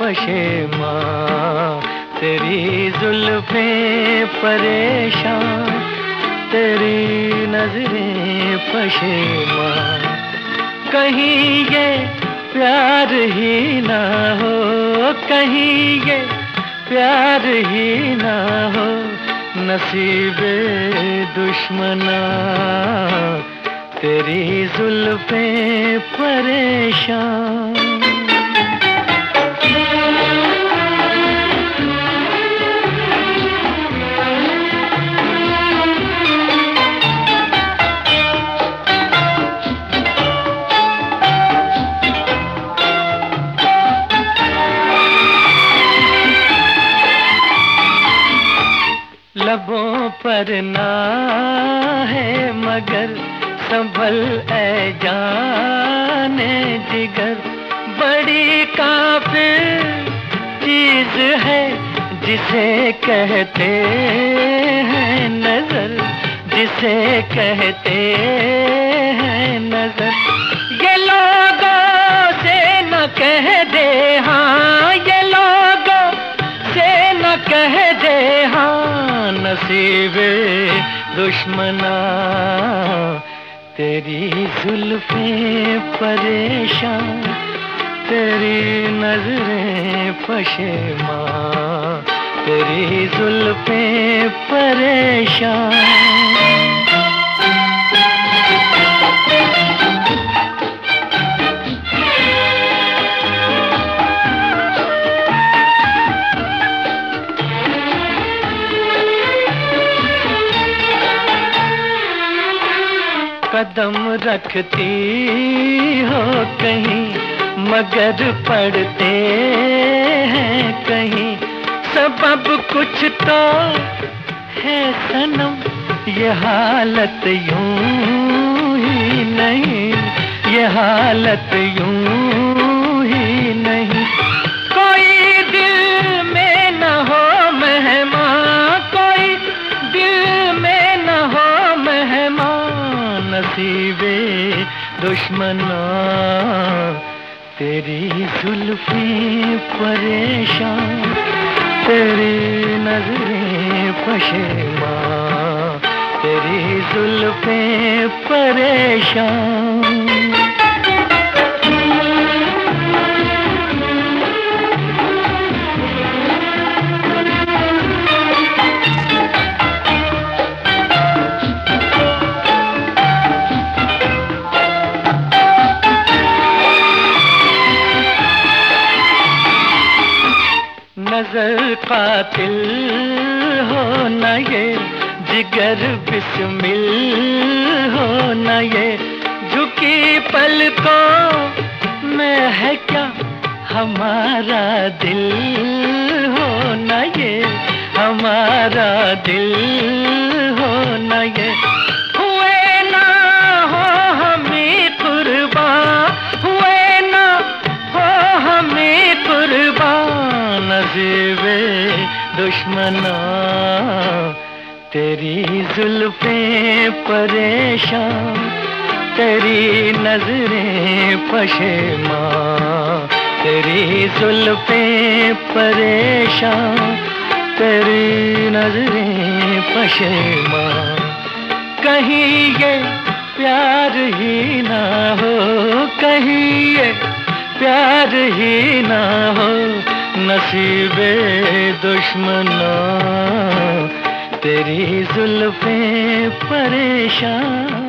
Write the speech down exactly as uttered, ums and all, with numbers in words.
पशेमां, तेरी जुल्फें परेशान, तेरी नजरें पशेमां। कहीं ये प्यार ही ना हो, कहीं ये प्यार ही ना हो, नसीबे दुश्मना तेरी जुल्फें परेशान। लबों पर ना है मगर संभल ऐ जाने जिगर, बड़ी काफिर चीज है जिसे कहते हैं नजर, जिसे कहते हैं नजर। ये लोगों से न कह दे हाँ, ये लोगों से न कह दे हाँ, नसीबे दुश्मना तेरी जुल्फें परेशान, तेरी नजरें पशेमां, तेरी जुल्फें परेशान। कदम रखती हो कहीं मगर पड़ते हैं कहीं, सबब कुछ तो है सनम, ये हालत यूं ही नहीं, ये हालत यूं ही नहीं। कोई दिल में न हो मेहमान, कोई दिल में न हो मेहमान, नसीबे दुश्मना तेरी जुल्फें परेशान, तेरी नजरें पशेमां, तेरी जुल्फें परेशान। नजर कातिल हो न ये, जिगर बिस्मिल हो न ये, झुकी पलकों में है क्या हमारा दिल हो न ये, हमारा दिल हो न ये। हुए ना हो हमें कुर्बान, हुए ना हो हमें कुर्बान, नसीबे दुश्मना तेरी जुल्फें परेशान, तेरी नजरें पशेमां, तेरी जुल्फें परेशान, तेरी नजरें पशेमां। कहीं ये प्यार ही ना हो, कहीं ये प्यार ही ना हो, नसीबे दुश्मना तेरी जुल्फें परेशान।